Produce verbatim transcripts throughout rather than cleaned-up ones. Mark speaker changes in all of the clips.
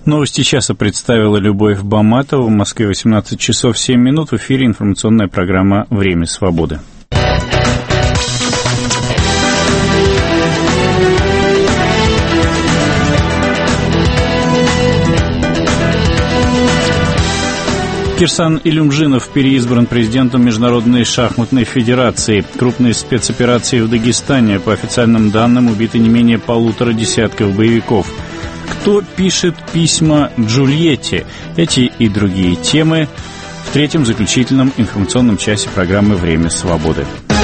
Speaker 1: Новости часа представила Любовь Баматова. В Москве восемнадцать часов семь минут. В эфире информационная программа «Время свободы». Кирсан Илюмжинов переизбран президентом Международной шахматной федерации. Крупные спецоперации в Дагестане. По официальным данным, убиты не менее полутора десятков боевиков. Кто пишет письма Джульетте? Эти и другие темы в третьем заключительном информационном часе программы «Время свободы».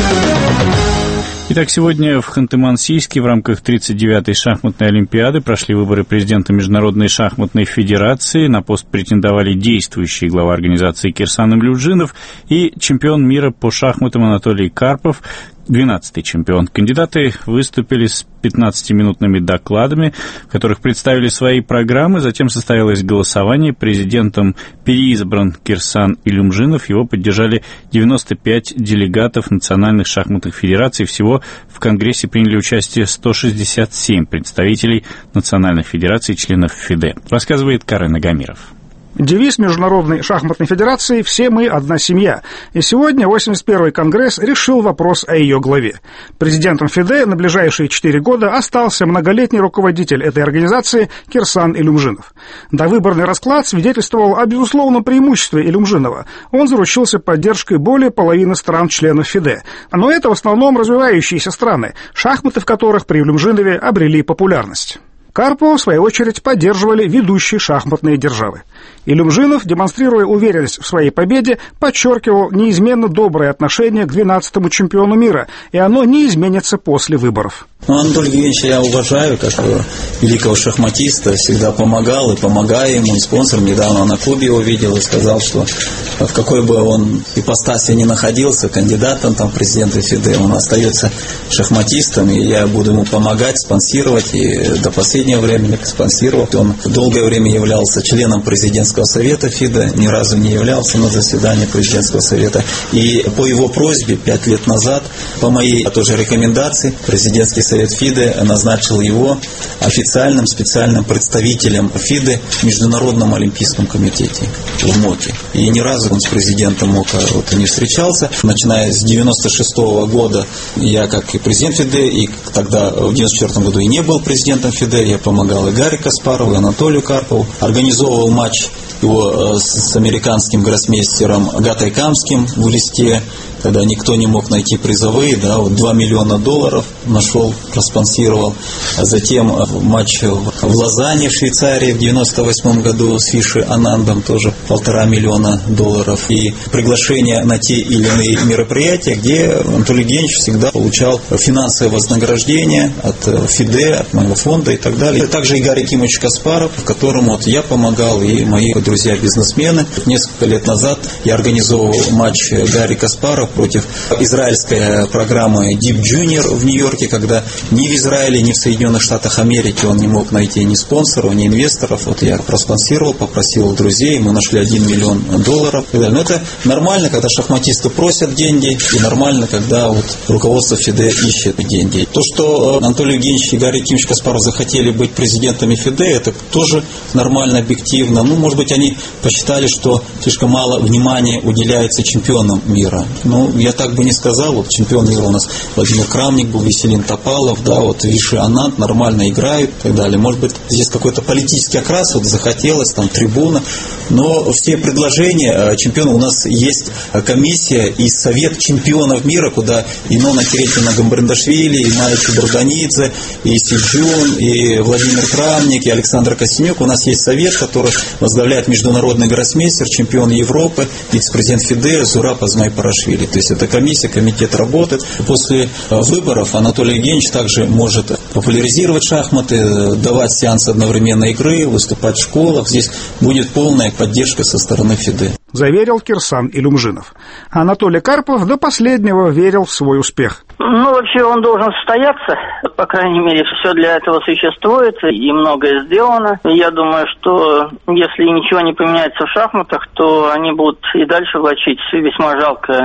Speaker 1: Итак, сегодня в Ханты-Мансийске в рамках тридцать девятой шахматной олимпиады прошли выборы президента Международной шахматной федерации. На пост претендовали действующий глава организации Кирсан Илюмжинов и чемпион мира по шахматам Анатолий Карпов, двенадцатый чемпион. Кандидаты выступили с пятнадцатиминутными докладами, в которых представили свои программы. Затем состоялось голосование. Президентом переизбран Кирсан Илюмжинов. Его поддержали девяносто пять делегатов национальных шахматных федераций. Всего в Конгрессе приняли участие сто шестьдесят семь представителей национальных федераций, членов ФИДЕ. Рассказывает Карен Агамиров.
Speaker 2: Девиз Международной шахматной федерации «Все мы одна семья». И сегодня восемьдесят первый Конгресс решил вопрос о ее главе. Президентом ФИДЕ на ближайшие четыре года остался многолетний руководитель этой организации Кирсан Илюмжинов. Довыборный расклад свидетельствовал о безусловном преимуществе Илюмжинова. Он заручился поддержкой более половины стран-членов ФИДЕ. Но это в основном развивающиеся страны, шахматы в которых при Илюмжинове обрели популярность. Карпова, в свою очередь, поддерживали ведущие шахматные державы. Илюмжинов, демонстрируя уверенность в своей победе, подчеркивал неизменно доброе отношение к двенадцатому чемпиону мира, и оно не изменится после выборов.
Speaker 3: Ну, Анатолия Евгеньевича я уважаю, как великого шахматиста, всегда помогал и помогаю ему, и спонсором. Недавно на клубе его видел и сказал, что в какой бы он ипостаси ни находился, кандидатом там президента ФИДЕ, он остается шахматистом, и я буду ему помогать, спонсировать, и до последнего времени спонсировал. Он долгое время являлся членом президентского совета ФИДЕ, ни разу не являлся на заседании президентского совета. И по его просьбе пять лет назад, по моей тоже рекомендации, президентский совет Совет ФИДЕ назначил его официальным специальным представителем ФИДЕ в Международном олимпийском комитете в МОКе. И ни разу он с президентом МОКа вот не встречался. Начиная с девяносто шестого года я как и президент ФИДЕ, и тогда в девяносто четвёртом году и не был президентом ФИДЕ, я помогал и Гарри Каспарову, и Анатолию Карпову, организовывал матч его с американским гроссмейстером Агатой Камским в Элисте, когда никто не мог найти призовые, да, вот два миллиона долларов нашел, проспонсировал. А затем матч в Лозанне, в Швейцарии в девяносто восьмом году с Фиши Анандом, тоже полтора миллиона долларов. И приглашение на те или иные мероприятия, где Анатолий Евгеньевич всегда получал финансовое вознаграждение от ФИДЕ, от моего фонда и так далее. Также и Гарри Кимович Каспаров, которому вот я помогал, и мои друзья-бизнесмены. Несколько лет назад я организовывал матч Гарри Каспаров против израильской программы Deep Junior в Нью-Йорке, когда ни в Израиле, ни в Соединенных Штатах Америки он не мог найти ни спонсоров, ни инвесторов. Вот я проспонсировал, попросил друзей, мы нашли один миллион долларов. Но это нормально, когда шахматисты просят деньги, и нормально, когда вот руководство ФИДЕ ищет деньги. То, что Анатолий Евгеньевич и Гарри Кимович Каспаров захотели быть президентами ФИДЕ, это тоже нормально, объективно. Ну, может быть, они посчитали, что слишком мало внимания уделяется чемпионам мира. Ну, я так бы не сказал. Вот чемпион мира у нас Владимир Крамник был, Веселин Топалов, да, вот Виши Ананд нормально играют и так далее. Может быть, здесь какой-то политический окрас, вот захотелось, там, трибуна. Но все предложения чемпиона, у нас есть комиссия и совет чемпионов мира, куда и Нона Терентьевна Гамбарендашвили, и Майя Чебурданидзе, и Сиджун, и Владимир Крамник, и Александр Косенюк. У нас есть совет, который возглавляет международный гроссмейстер, чемпион Европы, вице-президент ФИДЕ Зураб Азмай-Парашвили. То есть это комиссия, комитет работает. После выборов Анатолий Евгеньевич также может популяризировать шахматы, давать сеансы одновременной игры, выступать в школах. Здесь будет полная поддержка со стороны ФИДЕ.
Speaker 2: Заверил Кирсан Илюмжинов. Анатолий Карпов до последнего верил в свой успех.
Speaker 4: Ну, вообще он должен состояться. По крайней мере, все для этого существует, и многое сделано. Я думаю, что если ничего не поменяется в шахматах, то они будут и дальше влачить весьма жалкое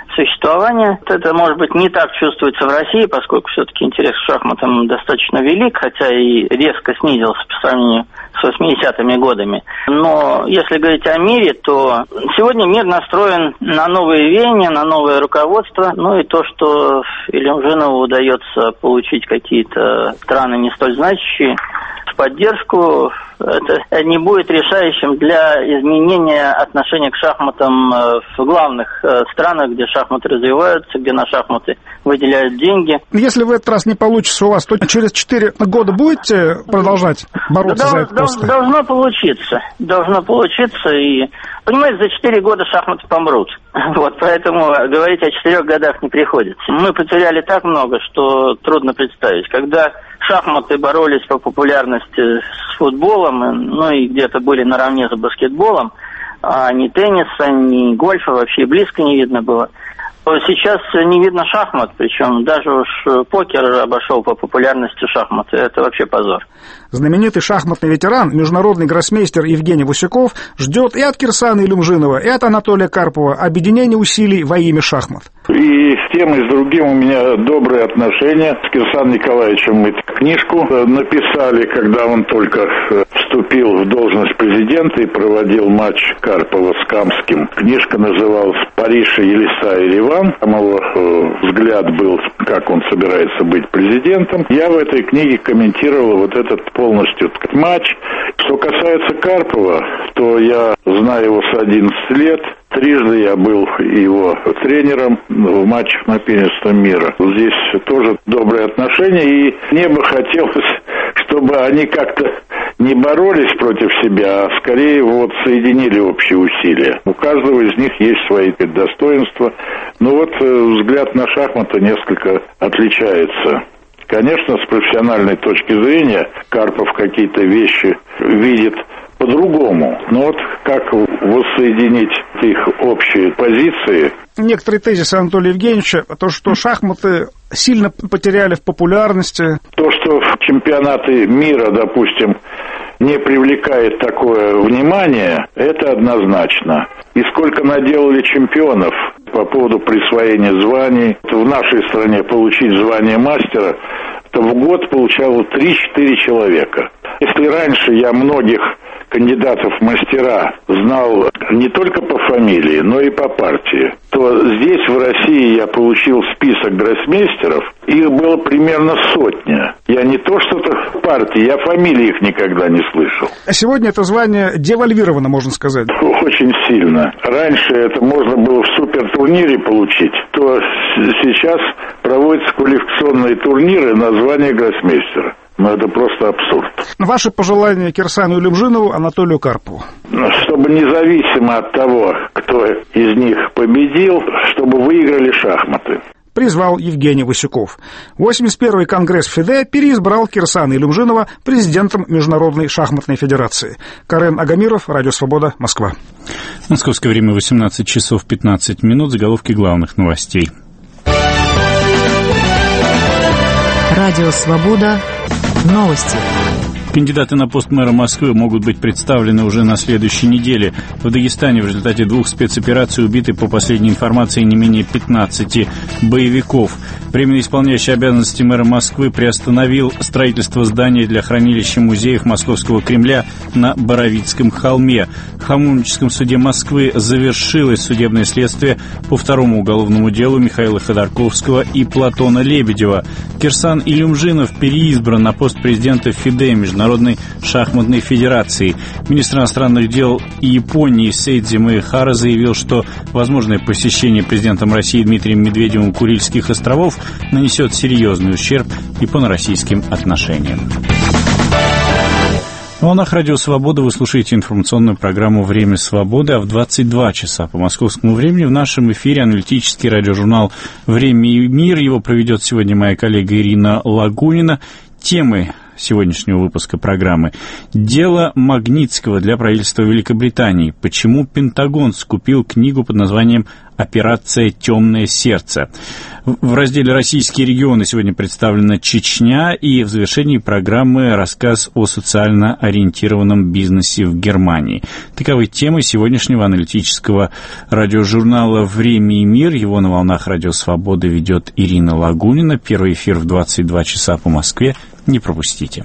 Speaker 4: существования. Это, может быть, не так чувствуется в России, поскольку все-таки интерес к шахматам достаточно велик, хотя и резко снизился по сравнению с восьмидесятыми годами. Но если говорить о мире, то сегодня мир настроен на новые веяния, на новое руководство. Ну и то, что Илюмжинову удается получить какие-то страны не столь значащие в поддержку, это не будет решающим для изменения отношения к шахматам в главных странах, где шахматы развиваются, где на шахматы выделяют деньги.
Speaker 2: Если в этот раз не получится у вас, то через четыре года будете продолжать бороться
Speaker 4: Дол-
Speaker 2: за это место?
Speaker 4: Должно получиться. Должно получиться. И, понимаете, за четыре года шахматы помрут. Вот, поэтому говорить о четырех годах не приходится. Мы потеряли так много, что трудно представить. Когда шахматы боролись по популярности с футболом, ну и где-то были наравне с баскетболом, а ни тенниса, ни гольфа вообще близко не видно было. Сейчас не видно шахмат, причем даже уж покер обошел по популярности шахматы. Это вообще позор.
Speaker 2: Знаменитый шахматный ветеран, международный гроссмейстер Евгений Васюков ждет и от Кирсана Илюмжинова, и от Анатолия Карпова объединения усилий во имя шахмат.
Speaker 5: И с тем, и с другим у меня добрые отношения. С Кирсаном Николаевичем мы книжку написали, когда он только вступил в должность президента и проводил матч Карпова с Камским. Книжка называлась «Париж, Елиса и Ливан». Там его взгляд был, как он собирается быть президентом. Я в этой книге комментировал вот этот полностью матч. Что касается Карпова, то я знаю его с одиннадцати лет. Трижды я был его тренером в матчах на первенство мира. Здесь тоже добрые отношения, и мне бы хотелось, чтобы они как-то не боролись против себя, а скорее вот соединили общие усилия. У каждого из них есть свои достоинства. Но вот взгляд на шахматы несколько отличается. Конечно, с профессиональной точки зрения Карпов какие-то вещи видит по-другому. Но вот как воссоединить их общие позиции?
Speaker 2: Некоторые тезисы Анатолия Евгеньевича, то, что шахматы сильно потеряли в популярности.
Speaker 5: То, что в чемпионаты мира, допустим, не привлекает такое внимание, это однозначно. И сколько наделали чемпионов по поводу присвоения званий. В нашей стране получить звание мастера, то в год получало три-четыре человека. Если раньше я многих кандидатов в мастера знал не только по фамилии, но и по партии, то здесь, в России, я получил список гроссмейстеров, их было примерно сотня. Я не то что-то в партии, я фамилии их никогда не слышал.
Speaker 2: А сегодня это звание девальвировано, можно сказать.
Speaker 5: Очень сильно. Раньше это можно было в супертурнире получить, то сейчас проводятся квалификационные турниры на звание гроссмейстера. Но это просто абсурд.
Speaker 2: Ваши пожелания Кирсану Илюмжинову, Анатолию Карпову?
Speaker 5: Чтобы независимо от того, кто из них победил, чтобы выиграли шахматы.
Speaker 2: Призвал Евгений Васюков. восемьдесят первый конгресс ФИДЕ переизбрал Кирсана Илюмжинова президентом Международной шахматной федерации. Карен Агамиров, Радио Свобода, Москва.
Speaker 1: Московское время восемнадцать часов пятнадцать минут. Заголовки главных новостей.
Speaker 6: Радио Свобода. Новости.
Speaker 1: Кандидаты на пост мэра Москвы могут быть представлены уже на следующей неделе. В Дагестане в результате двух спецопераций убиты, по последней информации, не менее пятнадцати боевиков. Временно исполняющий обязанности мэра Москвы приостановил строительство здания для хранилища музеев Московского Кремля на Боровицком холме. В Хамовническом суде Москвы завершилось судебное следствие по второму уголовному делу Михаила Ходорковского и Платона Лебедева. Кирсан Илюмжинов переизбран на пост президента ФИДЕ, Международной шахматной федерации. Министр иностранных дел Японии Сейдзи Маэхара заявил, что возможное посещение президентом России Дмитрием Медведевым Курильских островов нанесет серьезный ущерб японо-российским отношениям. В волнах Радио Свобода вы слушаете информационную программу «Время свободы», а в двадцать два часа по московскому времени в нашем эфире аналитический радиожурнал «Время и мир». Его проведет сегодня моя коллега Ирина Лагунина. Темы сегодняшнего выпуска программы. Дело Магнитского для правительства Великобритании. Почему Пентагон скупил книгу под названием «Операция «Темное сердце». В разделе «Российские регионы» сегодня представлена Чечня, и в завершении программы рассказ о социально ориентированном бизнесе в Германии. Таковы темы сегодняшнего аналитического радиожурнала «Время и мир». Его на волнах Радио Свобода ведет Ирина Лагунина. Первый эфир в двадцать два часа по Москве. Не пропустите.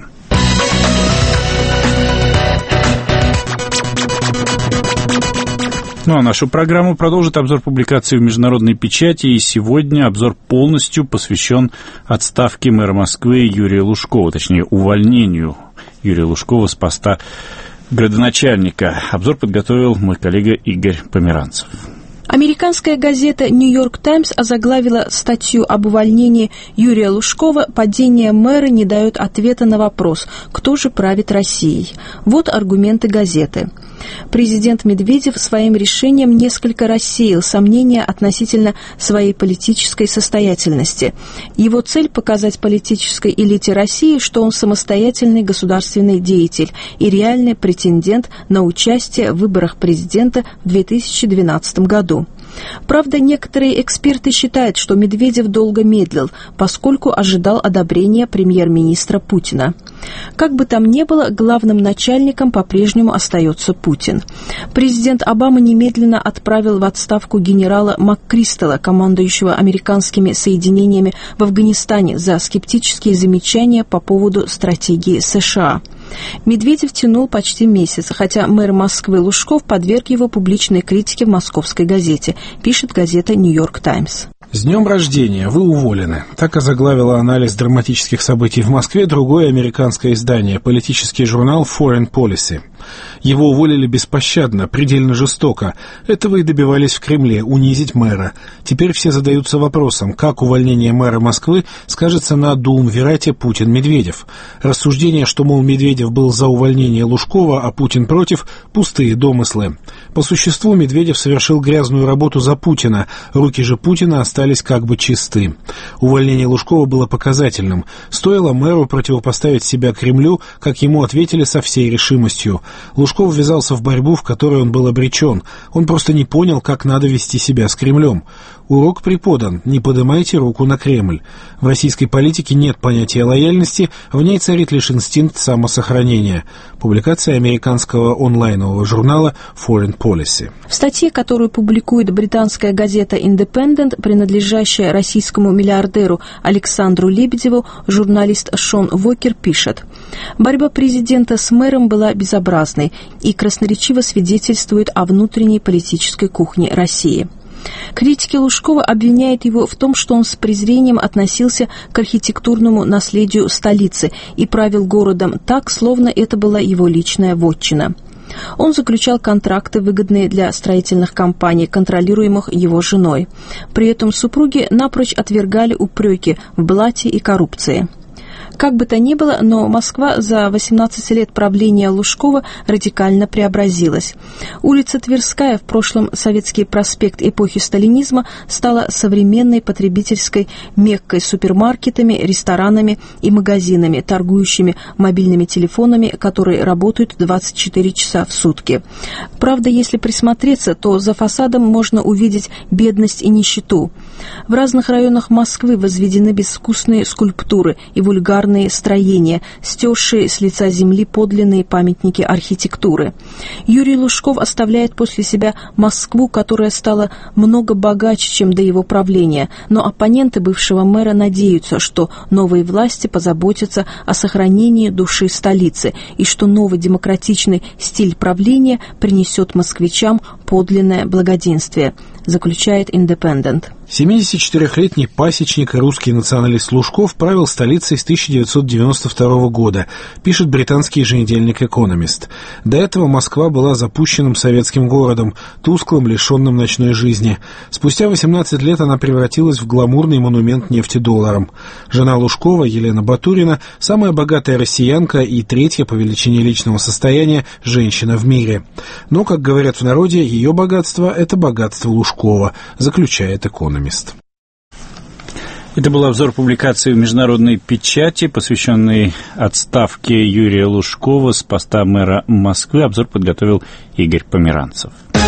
Speaker 1: Ну а нашу программу продолжит обзор публикаций в международной печати, и сегодня обзор полностью посвящен отставке мэра Москвы Юрия Лужкова, точнее увольнению Юрия Лужкова с поста градоначальника. Обзор подготовил мой коллега Игорь Померанцев.
Speaker 7: Американская газета «Нью-Йорк Таймс» озаглавила статью об увольнении Юрия Лужкова «Падение мэра не дает ответа на вопрос, кто же правит Россией». Вот аргументы газеты. Президент Медведев своим решением несколько рассеял сомнения относительно своей политической состоятельности. Его цель – показать политической элите России, что он самостоятельный государственный деятель и реальный претендент на участие в выборах президента в две тысячи двенадцатом году. Правда, некоторые эксперты считают, что Медведев долго медлил, поскольку ожидал одобрения премьер-министра Путина. Как бы там ни было, главным начальником по-прежнему остается Путин. Президент Обама немедленно отправил в отставку генерала МакКристалла, командующего американскими соединениями в Афганистане, за скептические замечания по поводу стратегии США. Медведев тянул почти месяц, хотя мэр Москвы Лужков подверг его публичной критике в московской газете, пишет газета «Нью-Йорк Таймс».
Speaker 8: С днем рождения, вы уволены. Так озаглавило анализ драматических событий в Москве другое американское издание, политический журнал Foreign Policy. Его уволили беспощадно, предельно жестоко. Этого и добивались в Кремле, унизить мэра. Теперь все задаются вопросом, как увольнение мэра Москвы скажется на дуумвирате Путин-Медведев. Рассуждение, что, мол, Медведев был за увольнение Лужкова, а Путин против, пустые домыслы. По существу Медведев совершил грязную работу за Путина, руки же Путина остались как бы чисты. Увольнение Лужкова было показательным. Стоило мэру противопоставить себя Кремлю, как ему ответили со всей решимостью. Лужков ввязался в борьбу, в которой он был обречен. Он просто не понял, как надо вести себя с Кремлем. Урок преподан: не поднимайте руку на Кремль. В российской политике нет понятия лояльности, в ней царит лишь инстинкт самосохранения. Публикация американского онлайнового журнала Foreign Policy.
Speaker 7: В статье, которую публикует британская газета Independent, принадлежащая российскому миллиардеру Александру Лебедеву, журналист Шон Вокер пишет: «Борьба президента с мэром была безобразной и красноречиво свидетельствует о внутренней политической кухне России». Критики Лужкова обвиняют его в том, что он с презрением относился к архитектурному наследию столицы и правил городом так, словно это была его личная вотчина. Он заключал контракты, выгодные для строительных компаний, контролируемых его женой. При этом супруги напрочь отвергали упреки в блате и коррупции. Как бы то ни было, но Москва за восемнадцать лет правления Лужкова радикально преобразилась. Улица Тверская, в прошлом Советский проспект эпохи сталинизма, стала современной потребительской меккой с супермаркетами, ресторанами и магазинами, торгующими мобильными телефонами, которые работают двадцать четыре часа в сутки. Правда, если присмотреться, то за фасадом можно увидеть бедность и нищету. В разных районах Москвы возведены безвкусные скульптуры и вульгарные строения, стершие с лица земли подлинные памятники архитектуры. Юрий Лужков оставляет после себя Москву, которая стала много богаче, чем до его правления, но оппоненты бывшего мэра надеются, что новые власти позаботятся о сохранении души столицы и что новый демократичный стиль правления принесет москвичам подлинное благоденствие, заключает Independent.
Speaker 8: семидесятичетырёхлетний пасечник и русский националист Лужков правил столицей с тысяча девятьсот девяносто второго года, пишет британский еженедельник «Экономист». До этого Москва была запущенным советским городом, тусклым, лишенным ночной жизни. Спустя восемнадцать лет она превратилась в гламурный монумент нефтедолларам. Жена Лужкова, Елена Батурина, самая богатая россиянка и третья по величине личного состояния женщина в мире. Но, как говорят в народе, ее богатство – это богатство Лужкова, заключает «Экономист».
Speaker 1: Это был обзор публикации в международной печати, посвященный отставке Юрия Лужкова с поста мэра Москвы. Обзор подготовил Игорь Померанцев.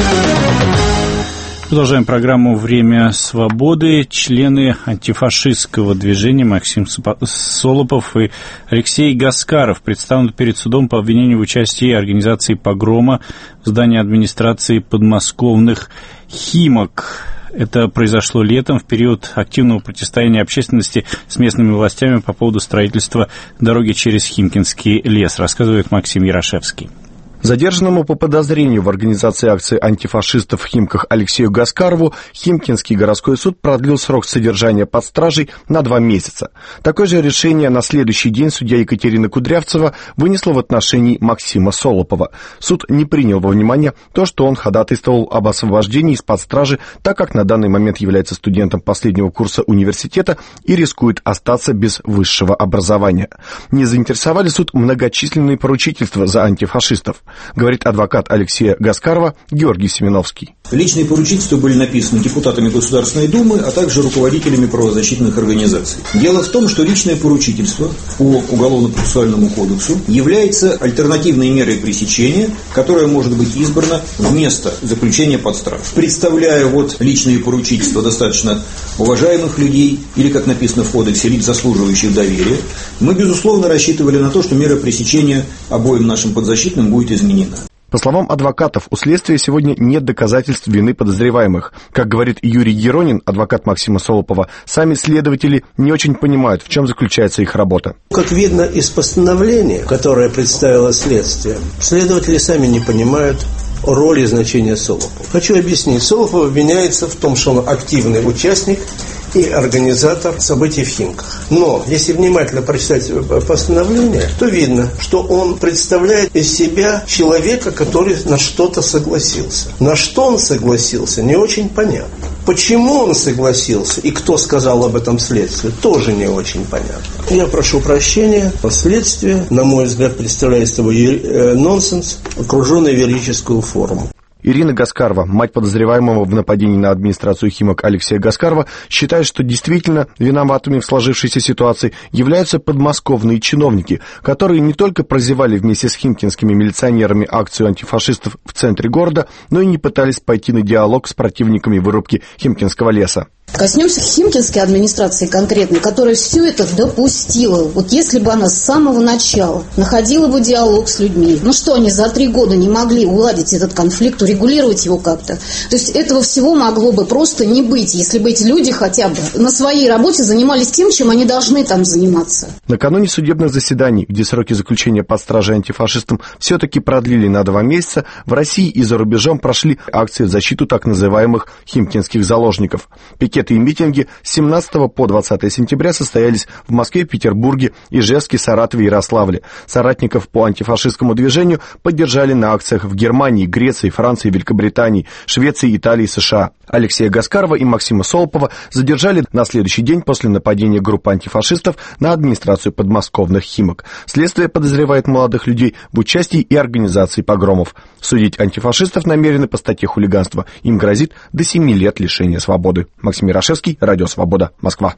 Speaker 1: Продолжаем программу «Время свободы». Члены антифашистского движения Максим Солопов и Алексей Гаскаров представлены перед судом по обвинению в участии организации погрома в здании администрации подмосковных «Химок». Это произошло летом в период активного противостояния общественности с местными властями по поводу строительства дороги через Химкинский лес, рассказывает Максим Ярошевский.
Speaker 9: Задержанному по подозрению в организации акции антифашистов в Химках Алексею Гаскарову Химкинский городской суд продлил срок содержания под стражей на два месяца. Такое же решение на следующий день судья Екатерина Кудрявцева вынесла в отношении Максима Солопова. Суд не принял во внимание то, что он ходатайствовал об освобождении из-под стражи, так как на данный момент является студентом последнего курса университета и рискует остаться без высшего образования. Не заинтересовали суд многочисленные поручительства за антифашистов, говорит адвокат Алексея Гаскарова Георгий Семеновский.
Speaker 10: Личные поручительства были написаны депутатами Государственной Думы, а также руководителями правозащитных организаций. Дело в том, что личное поручительство по Уголовно-процессуальному кодексу является альтернативной мерой пресечения, которая может быть избрана вместо заключения под стражу. Представляя вот личные поручительства достаточно уважаемых людей, или, как написано в кодексе, лиц, заслуживающих доверия, мы, безусловно, рассчитывали на то, что мера пресечения обоим нашим подзащитным будет изменена.
Speaker 9: По словам адвокатов, у следствия сегодня нет доказательств вины подозреваемых. Как говорит Юрий Еронин, адвокат Максима Солопова, сами следователи не очень понимают, в чем заключается их работа.
Speaker 11: Как видно из постановления, которое представило следствие, следователи сами не понимают роли и значения Солопова. Хочу объяснить. Солопов обвиняется в том, что он активный участник и организатор событий в Химках. Но, если внимательно прочитать постановление, то видно, что он представляет из себя человека, который на что-то согласился. На что он согласился, не очень понятно. Почему он согласился и кто сказал об этом следствию, тоже не очень понятно. Я прошу прощения. Следствие, на мой взгляд, представляет собой нонсенс, окруженный в юридическую форму.
Speaker 9: Ирина Гаскарова, мать подозреваемого в нападении на администрацию Химок Алексея Гаскарова, считает, что действительно виноватыми в сложившейся ситуации являются подмосковные чиновники, которые не только прозевали вместе с химкинскими милиционерами акцию антифашистов в центре города, но и не пытались пойти на диалог с противниками вырубки Химкинского леса.
Speaker 12: Коснемся химкинской администрации конкретно, которая все это допустила. Вот если бы она с самого начала находила бы диалог с людьми, ну что, они за три года не могли уладить этот конфликт, урегулировать его как-то? То есть этого всего могло бы просто не быть, если бы эти люди хотя бы на своей работе занимались тем, чем они должны там заниматься.
Speaker 9: Накануне судебных заседаний, где сроки заключения под стражей антифашистам все-таки продлили на два месяца, в России и за рубежом прошли акции в защиту так называемых химкинских заложников. Пикеты и митинги с семнадцатого по двадцатое сентября состоялись в Москве, Петербурге, Ижевске, Саратове и Ярославле. Соратников по антифашистскому движению поддержали на акциях в Германии, Греции, Франции, Великобритании, Швеции, Италии, США. Алексея Гаскарова и Максима Солопова задержали на следующий день после нападения группы антифашистов на администрацию подмосковных Химок. Следствие подозревает молодых людей в участии и организации погромов. Судить антифашистов намерены по статье хулиганства. Им грозит до семи лет лишения свободы. Максим Ярошевский, Радио Свобода, Москва.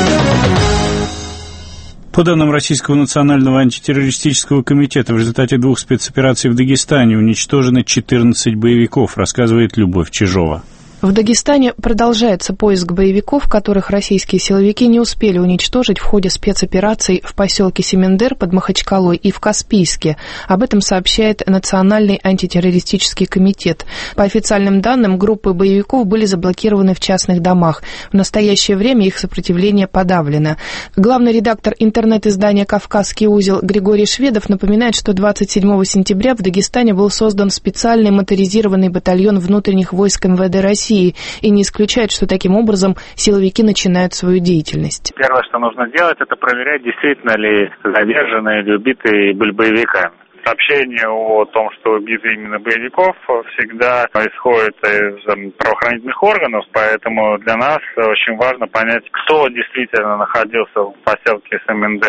Speaker 1: По данным Российского национального антитеррористического комитета, в результате двух спецопераций в Дагестане уничтожены четырнадцать боевиков, рассказывает Любовь Чижова.
Speaker 13: В Дагестане продолжается поиск боевиков, которых российские силовики не успели уничтожить в ходе спецопераций в поселке Семендер под Махачкалой и в Каспийске. Об этом сообщает Национальный антитеррористический комитет. По официальным данным, группы боевиков были заблокированы в частных домах. В настоящее время их сопротивление подавлено. Главный редактор интернет-издания «Кавказский узел» Григорий Шведов напоминает, что двадцать седьмого сентября в Дагестане был создан специальный моторизированный батальон внутренних войск эм вэ дэ России, и не исключает, что таким образом силовики начинают свою деятельность.
Speaker 14: Первое, что нужно делать, это проверять, действительно ли задержанные или убитые были боевиками. Сообщение о том, что убиты именно боевиков, всегда исходит из правоохранительных органов, поэтому для нас очень важно понять, кто действительно находился в поселке Семендер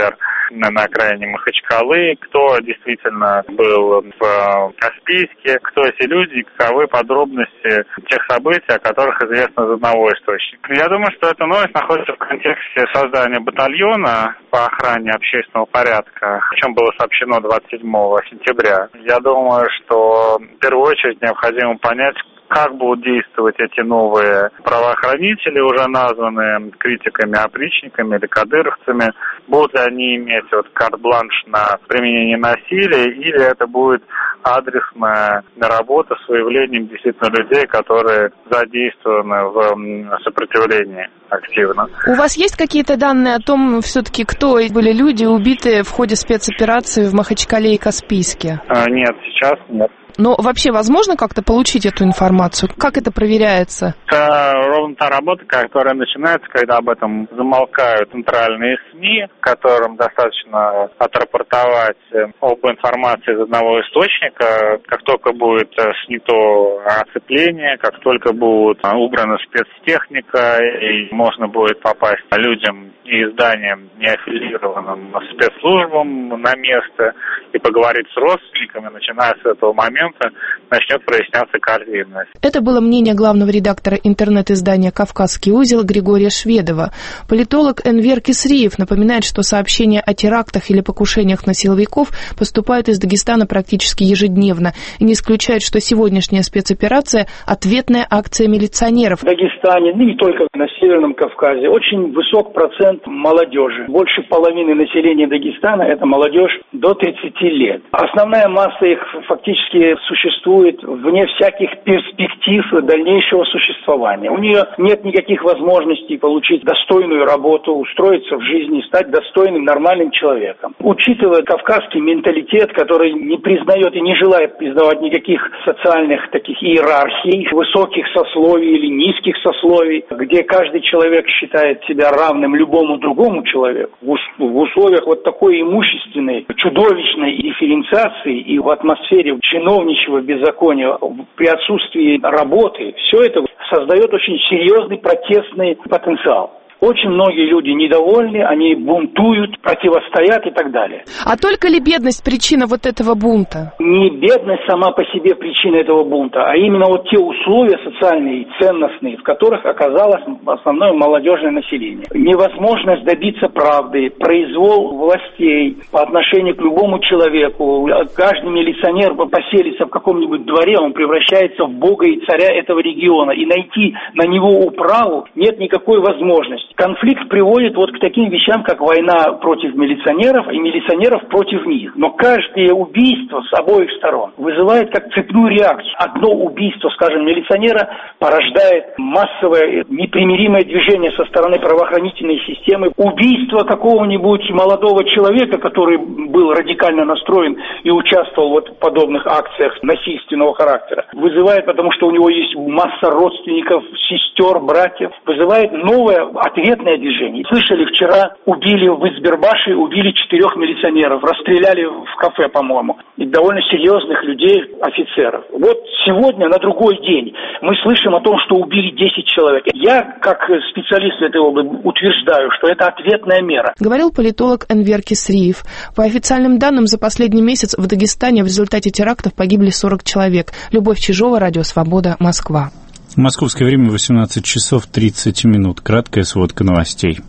Speaker 14: на, на окраине Махачкалы, кто действительно был в Каспийске, кто эти люди, каковы подробности тех событий, о которых известно из одного источника. Я думаю, что эта новость находится в контексте создания батальона по охране общественного порядка, о чем было сообщено двадцать седьмого сентября. Я думаю, что в первую очередь необходимо понять, как будут действовать эти новые правоохранители, уже названные критиками, опричниками или кадыровцами. Будут ли они иметь вот карт-бланш на применение насилия, или это будет адресная работа с выявлением действительно людей, которые задействованы в сопротивлении активно.
Speaker 13: У вас есть какие-то данные о том, все-таки, кто были люди, убитые в ходе спецоперации в Махачкале и Каспийске?
Speaker 14: А, нет, сейчас нет.
Speaker 13: Но вообще возможно как-то получить эту информацию? Как это проверяется?
Speaker 14: Это ровно та работа, которая начинается, когда об этом замолкают центральные СМИ, которым достаточно отрапортовать об информации из одного источника. Как только будет снято оцепление, как только будет убрана спецтехника, и можно будет попасть людям и изданиям, не аффилированным спецслужбам на место, и поговорить с родственниками, начиная с этого момента начнет проясняться картина.
Speaker 13: Это было мнение главного редактора интернет-издания «Кавказский узел» Григория Шведова. Политолог Энвер Кесриев напоминает, что сообщения о терактах или покушениях на силовиков поступают из Дагестана практически ежедневно и не исключает, что сегодняшняя спецоперация – ответная акция милиционеров.
Speaker 15: В Дагестане, ну не только на Северном Кавказе, очень высок процент молодежи. Больше половины населения Дагестана – это молодежь до тридцати лет. Основная масса их фактически существует вне всяких перспектив дальнейшего существования. У нее нет никаких возможностей получить достойную работу, устроиться в жизни, стать достойным, нормальным человеком. Учитывая кавказский менталитет, который не признает и не желает признавать никаких социальных таких иерархий, высоких сословий или низких сословий, где каждый человек считает себя равным любому другому человеку, в условиях вот такой имущественной, чудовищной дифференциации и в атмосфере чиновничьего беззакония, при отсутствии работы, все это создает очень серьезный протестный потенциал. Очень многие люди недовольны, они бунтуют, противостоят и так далее.
Speaker 13: А только ли бедность причина вот этого бунта?
Speaker 15: Не бедность сама по себе причина этого бунта, а именно вот те условия социальные и ценностные, в которых оказалось основное молодежное население. Невозможность добиться правды, произвол властей по отношению к любому человеку. Каждый милиционер поселится в каком-нибудь дворе, он превращается в бога и царя этого региона. И найти на него управу нет никакой возможности. Конфликт приводит вот к таким вещам, как война против милиционеров и милиционеров против них. Но каждое убийство с обоих сторон вызывает как цепную реакцию. Одно убийство, скажем, милиционера порождает массовое непримиримое движение со стороны правоохранительной системы. Убийство какого-нибудь молодого человека, который был радикально настроен и участвовал вот в подобных акциях насильственного характера, вызывает, потому что у него есть масса родственников, сестер, братьев, вызывает новое ответное движение. Слышали, вчера убили в Избербаше, убили четырех милиционеров, расстреляли в кафе, по-моему, и довольно серьезных людей, офицеров. Вот сегодня, на другой день, мы слышим о том, что убили десять человек. Я, как специалист в этой области, утверждаю, что это ответная мера.
Speaker 13: Говорил политолог Энвер Кесриев. По официальным данным, за последний месяц в Дагестане в результате терактов погибли сорок человек. Любовь Чижова, Радио Свобода, Москва.
Speaker 1: Московское время восемнадцать часов тридцать минут. Краткая сводка новостей.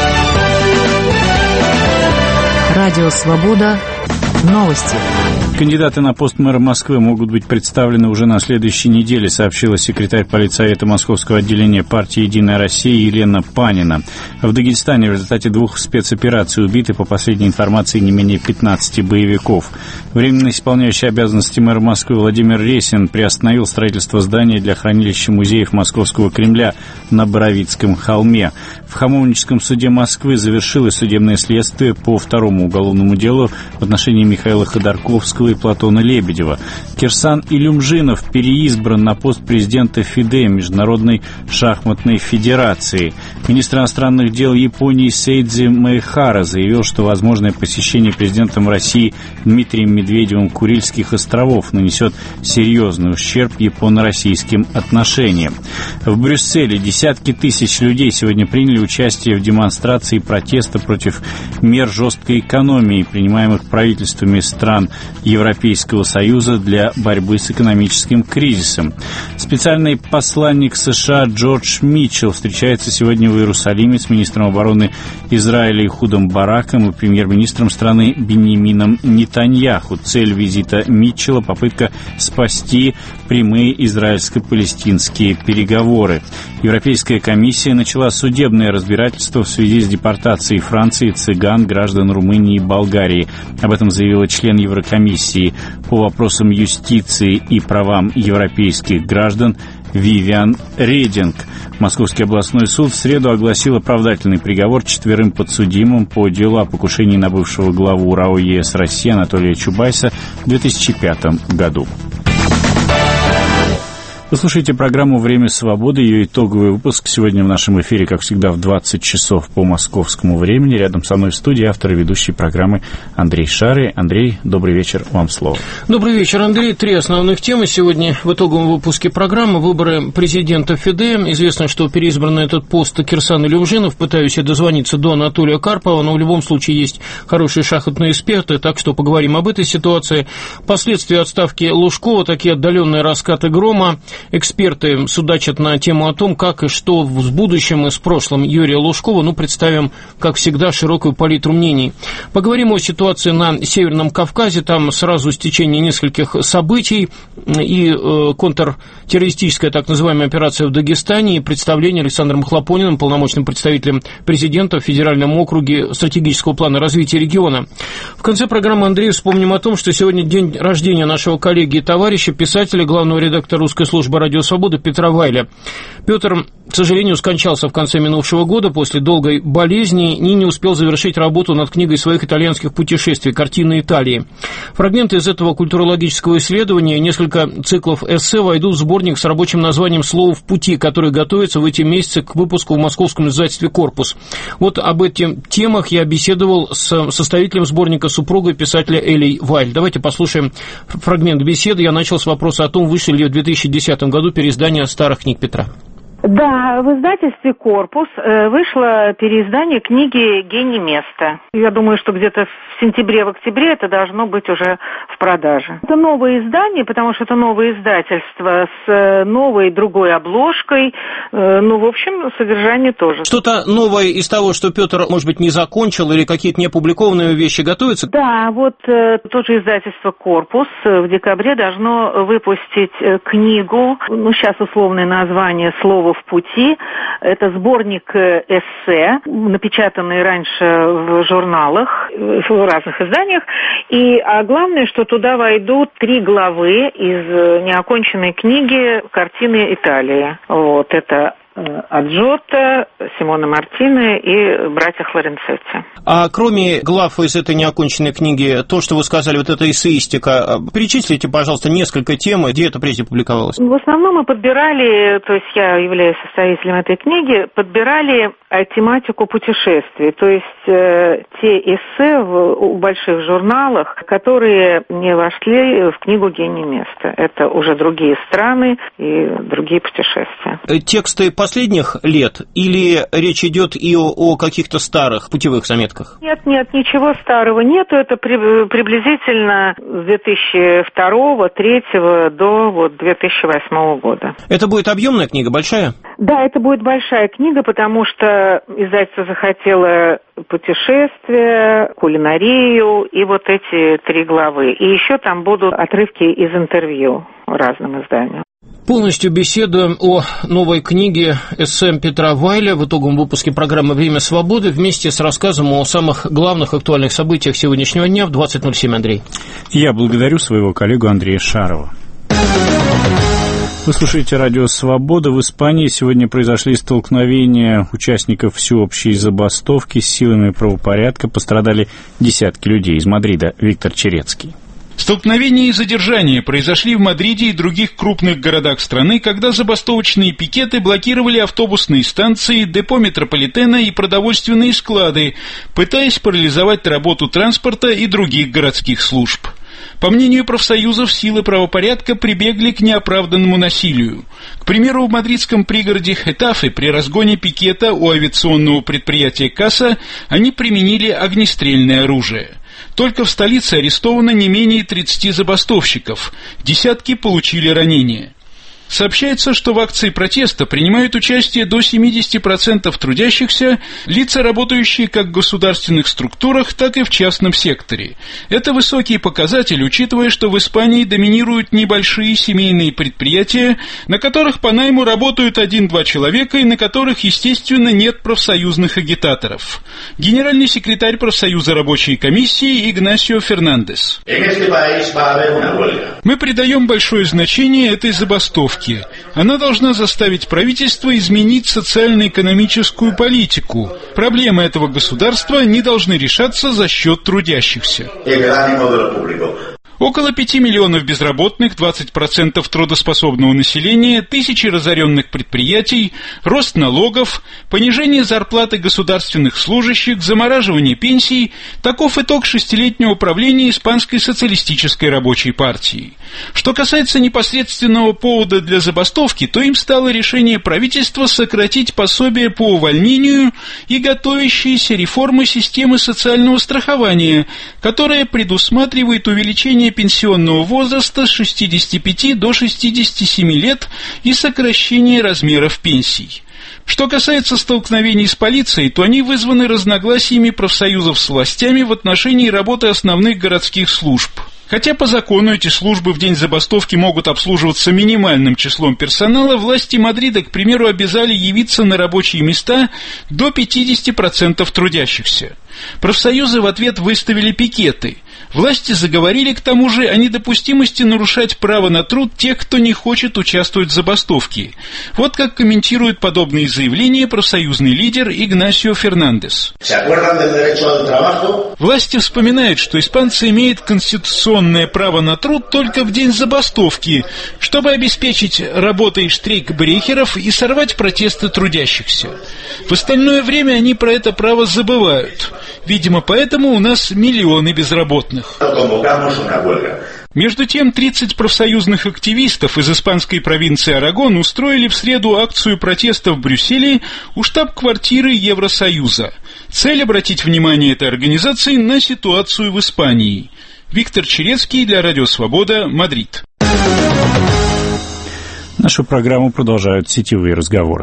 Speaker 6: Радио Свобода. Новости.
Speaker 1: Кандидаты на пост мэра Москвы могут быть представлены уже на следующей неделе, сообщила секретарь политсовета Московского отделения партии «Единая Россия» Елена Панина. В Дагестане в результате двух спецопераций убиты, по последней информации, не менее пятнадцати боевиков. Временно исполняющий обязанности мэра Москвы Владимир Ресин приостановил строительство здания для хранилища музеев Московского Кремля на Боровицком холме. В Хамовническом суде Москвы завершилось судебное следствие по второму уголовному делу в отношении Михаила Ходорковского и Платона Лебедева. Кирсан Илюмжинов переизбран на пост президента ФИДЕ, Международной шахматной федерации. Министр иностранных дел Японии Сейдзи Мэйхара заявил, что возможное посещение президентом России Дмитрием Медведевым Курильских островов нанесет серьезный ущерб японо-российским отношениям. В Брюсселе десятки тысяч людей сегодня приняли участие в демонстрации протеста против мер жесткой экономии, принимаемых правительствами стран Европейского Союза для борьбы с экономическим кризисом. Специальный посланник США Джордж Митчелл встречается сегодня в Иерусалиме с министром обороны Израиля Ихудом Бараком и премьер-министром страны Биньямином Нетаньяху. Цель визита Митчелла – попытка спасти прямые израильско-палестинские переговоры. Европейская комиссия начала судебное разбирательство в связи с депортацией Франции цыган, граждан Румынии и Болгарии. Об этом заявила член Еврокомиссии по вопросам юстиции и правам европейских граждан Вивиан Рединг. Московский областной суд в среду огласил оправдательный приговор четверым подсудимым по делу о покушении на бывшего главу РАО ЕС России Анатолия Чубайса в две тысячи пятом году. Вы слушаете программу «Время свободы», ее итоговый выпуск. Сегодня в нашем эфире, как всегда, в двадцать часов по московскому времени. Рядом со мной в студии автор и ведущий программы Андрей Шары. Андрей, добрый вечер, вам слово.
Speaker 16: Добрый вечер, Андрей. Три основных темы сегодня в итоговом выпуске программы. Выборы президента ФИДЕ. Известно, что переизбран на этот пост Кирсан Илюмжинов. Пытаюсь я дозвониться до Анатолия Карпова, но в любом случае есть хорошие шахматные эксперты, так что поговорим об этой ситуации. Последствия отставки Лужкова, такие отдаленные раскаты грома. Эксперты судачат на тему о том, как и что с будущим и с прошлым Юрия Лужкова. Ну, представим, как всегда, широкую палитру мнений. Поговорим о ситуации на Северном Кавказе. Там сразу стечение нескольких событий. И э, контртеррористическая так называемая операция в Дагестане, и представление Александром Хлопониным, полномочным представителем президента в Федеральном округе стратегического плана развития региона. В конце программы, Андрей, вспомним о том, что сегодня день рождения нашего коллеги и товарища, писателя, главного редактора русской службы «Радио Свобода» Петра Вайля. Петр, к сожалению, скончался в конце минувшего года после долгой болезни и не успел завершить работу над книгой своих итальянских путешествий «Картины Италии». Фрагменты из этого культурологического исследования и несколько циклов эссе войдут в сборник с рабочим названием «Слово в пути», который готовится в эти месяцы к выпуску в московском издательстве «Корпус». Вот об этих темах я беседовал с составителем сборника, супругой писателя Элей Вайль. Давайте послушаем фрагмент беседы. Я начал с вопроса о том, вышли ли в две тысячи десятом году переиздание старых книг Петра.
Speaker 17: Да, в издательстве «Корпус» вышло переиздание книги «Гений места». Я думаю, что где-то в сентябре, в октябре это должно быть уже в продаже. Это новое издание, потому что это новое издательство с новой другой обложкой. Ну, в общем, содержание тоже.
Speaker 16: Что-то новое из того, что Петр, может быть, не закончил, или какие-то неопубликованные вещи готовятся?
Speaker 17: Да, вот тоже издательство «Корпус» в декабре должно выпустить книгу, ну, сейчас условное название «Слово в пути». Это сборник эссе, напечатанные раньше в журналах, в разных изданиях. И, а главное, что туда войдут три главы из неоконченной книги «Картины Италии». Вот это Аджота, Симона Мартини и братья Флоренцетти.
Speaker 16: А кроме глав из этой неоконченной книги, то, что вы сказали, вот эта эссеистика, перечислите, пожалуйста, несколько тем, где это прежде публиковалось.
Speaker 17: В основном мы подбирали, то есть я являюсь составителем этой книги, подбирали тематику путешествий, то есть э, те эссе в, в больших журналах, которые не вошли в книгу «Гений места». Это уже другие страны и другие путешествия.
Speaker 16: Тексты последних лет или речь идет и о, о каких-то старых путевых заметках?
Speaker 17: Нет, нет, ничего старого нету. Это при, приблизительно с две тысячи второго, две тысячи третьего до вот, две тысячи восьмого года.
Speaker 16: Это будет объемная книга, большая?
Speaker 17: Да, это будет большая книга, потому что издательство захотело путешествия, кулинарию и вот эти три главы. И еще там будут отрывки из интервью разным изданиям.
Speaker 16: Полностью беседуем о новой книге эссе Петра Вайля в итоговом выпуске программы «Время свободы» вместе с рассказом о самых главных актуальных событиях сегодняшнего дня в двадцать ноль семь. Андрей.
Speaker 1: Я благодарю своего коллегу Андрея Шарова. Вы слушаете радио «Свобода». В Испании сегодня произошли столкновения участников всеобщей забастовки с силами правопорядка. Пострадали десятки людей. Из Мадрида Виктор Черецкий.
Speaker 18: Столкновения и задержания произошли в Мадриде и других крупных городах страны, когда забастовочные пикеты блокировали автобусные станции, депо метрополитена и продовольственные склады, пытаясь парализовать работу транспорта и других городских служб. По мнению профсоюзов, силы правопорядка прибегли к неоправданному насилию. К примеру, в мадридском пригороде Хетафе при разгоне пикета у авиационного предприятия «Каса» они применили огнестрельное оружие. Только в столице арестовано не менее тридцати забастовщиков, десятки получили ранения. Сообщается, что в акции протеста принимают участие до семидесяти процентов трудящихся, лица, работающие как в государственных структурах, так и в частном секторе. Это высокий показатель, учитывая, что в Испании доминируют небольшие семейные предприятия, на которых по найму работают один-два человека и на которых, естественно, нет профсоюзных агитаторов. Генеральный секретарь профсоюза рабочей комиссии Игнасио Фернандес. Мы придаем большое значение этой забастовке. Она должна заставить правительство изменить социально-экономическую политику. Проблемы этого государства не должны решаться за счет трудящихся. Около пяти миллионов безработных, двадцать процентов трудоспособного населения, тысячи разоренных предприятий, рост налогов, понижение зарплаты государственных служащих, замораживание пенсий – таков итог шестилетнего правления Испанской социалистической рабочей партии. Что касается непосредственного повода для забастовки, то им стало решение правительства сократить пособие по увольнению и готовящиеся реформы системы социального страхования, которая предусматривает увеличение пенсионного возраста с шестидесяти пяти до шестидесяти семи лет и сокращение размеров пенсий. Что касается столкновений с полицией, то они вызваны разногласиями профсоюзов с властями в отношении работы основных городских служб. Хотя по закону эти службы в день забастовки могут обслуживаться минимальным числом персонала, власти Мадрида, к примеру, обязали явиться на рабочие места до пятидесяти процентов трудящихся. Профсоюзы в ответ выставили пикеты. Власти заговорили к тому же о недопустимости нарушать право на труд тех, кто не хочет участвовать в забастовке. Вот как комментирует подобные заявления профсоюзный лидер Игнасио Фернандес. Власти вспоминают, что испанцы имеют конституционное право на труд только в день забастовки, чтобы обеспечить работой штрейкбрехеров и сорвать протесты трудящихся. В остальное время они про это право забывают. Видимо, поэтому у нас миллионы безработных. Между тем, тридцать профсоюзных активистов из испанской провинции Арагон устроили в среду акцию протеста в Брюсселе у штаб-квартиры Евросоюза. Цель — обратить внимание этой организации на ситуацию в Испании. Виктор Черецкий для Радио Свобода, Мадрид.
Speaker 1: Нашу программу продолжают сетевые разговоры.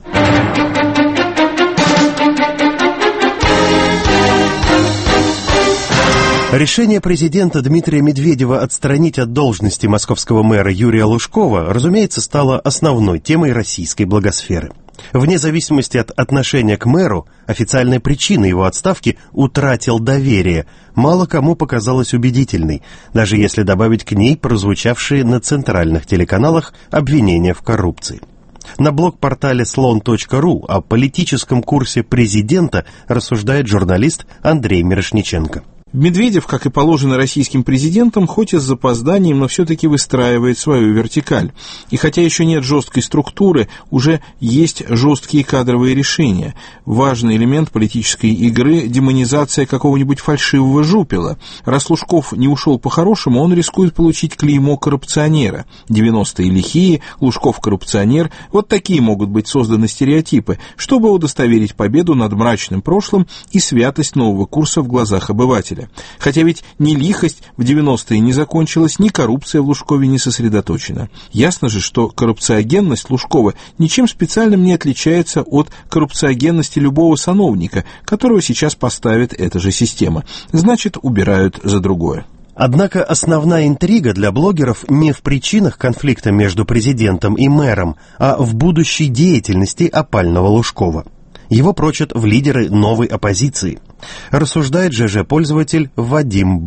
Speaker 19: Решение президента Дмитрия Медведева отстранить от должности московского мэра Юрия Лужкова, разумеется, стало основной темой российской блогосферы. Вне зависимости от отношения к мэру, официальная причина его отставки «утратил доверие» мало кому показалась убедительной, даже если добавить к ней прозвучавшие на центральных телеканалах обвинения в коррупции. На блог-портале слон точка ру о политическом курсе президента рассуждает журналист Андрей Мирошниченко.
Speaker 8: Медведев, как и положено российским президентам, хоть и с запозданием, но все-таки выстраивает свою вертикаль. И хотя еще нет жесткой структуры, уже есть жесткие кадровые решения. Важный элемент политической игры – демонизация какого-нибудь фальшивого жупела. Раз Лужков не ушел по-хорошему, он рискует получить клеймо коррупционера. девяностые лихие, Лужков коррупционер – вот такие могут быть созданы стереотипы, чтобы удостоверить победу над мрачным прошлым и святость нового курса в глазах обывателя. Хотя ведь ни лихость в девяностые не закончилась, ни коррупция в Лужкове не сосредоточена. Ясно же, что коррупциогенность Лужкова ничем специальным не отличается от коррупциогенности любого сановника, которого сейчас поставит эта же система. Значит, убирают за другое.
Speaker 19: Однако основная интрига для блогеров не в причинах конфликта между президентом и мэром, а в будущей деятельности опального Лужкова. Его прочат в лидеры новой оппозиции. Рассуждает ЖЖ-пользователь Вадим Б.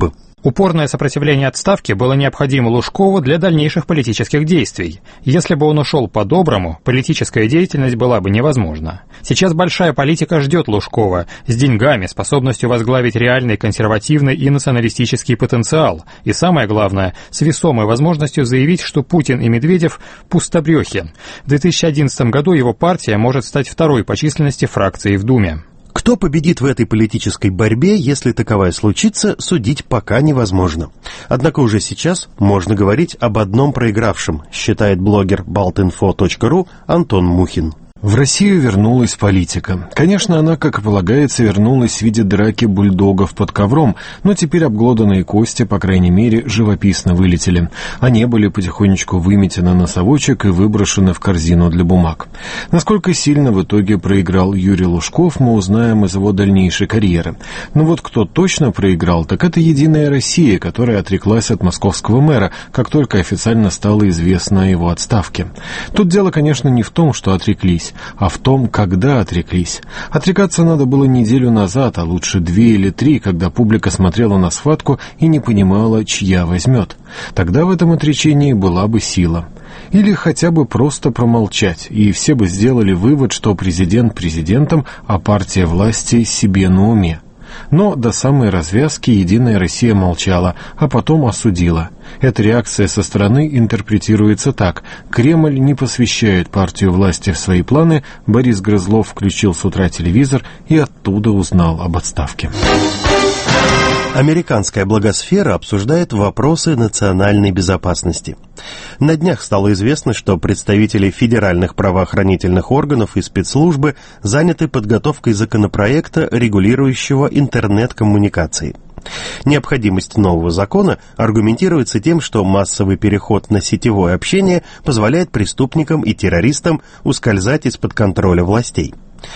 Speaker 20: Упорное сопротивление отставке было необходимо Лужкову для дальнейших политических действий. Если бы он ушел по-доброму, политическая деятельность была бы невозможна. Сейчас большая политика ждет Лужкова с деньгами, способностью возглавить реальный консервативный и националистический потенциал. И самое главное, с весомой возможностью заявить, что Путин и Медведев – пустобрехи. В две тысячи одиннадцатом году его партия может стать второй по численности фракцией в Думе.
Speaker 19: Кто победит в этой политической борьбе, если таковая случится, судить пока невозможно. Однако уже сейчас можно говорить об одном проигравшем, считает блогер Baltinfo точка ру Антон Мухин.
Speaker 21: В Россию вернулась политика. Конечно, она, как и полагается, вернулась в виде драки бульдогов под ковром, но теперь обглоданные кости, по крайней мере, живописно вылетели, а не были потихонечку выметены на совочек и выброшены в корзину для бумаг. Насколько сильно в итоге проиграл Юрий Лужков, мы узнаем из его дальнейшей карьеры. Но вот кто точно проиграл, так это «Единая Россия», которая отреклась от московского мэра, как только официально стало известно о его отставке. Тут дело, конечно, не в том, что отреклись, а в том, когда отреклись. Отрекаться надо было неделю назад, а лучше две или три, когда публика смотрела на схватку и не понимала, чья возьмет. Тогда в этом отречении была бы сила. Или хотя бы просто промолчать, и все бы сделали вывод, что президент президентом, а партия власти себе на уме. Но до самой развязки «Единая Россия» молчала, а потом осудила. Эта реакция со стороны интерпретируется так: Кремль не посвящает партию власти в свои планы, Борис Грызлов включил с утра телевизор и оттуда узнал об отставке.
Speaker 19: Американская благосфера обсуждает вопросы национальной безопасности. На днях стало известно, что представители федеральных правоохранительных органов и спецслужбы заняты подготовкой законопроекта, регулирующего интернет-коммуникации. Необходимость нового закона аргументируется тем, что массовый переход на сетевое общение позволяет преступникам и террористам ускользать из-под контроля властей.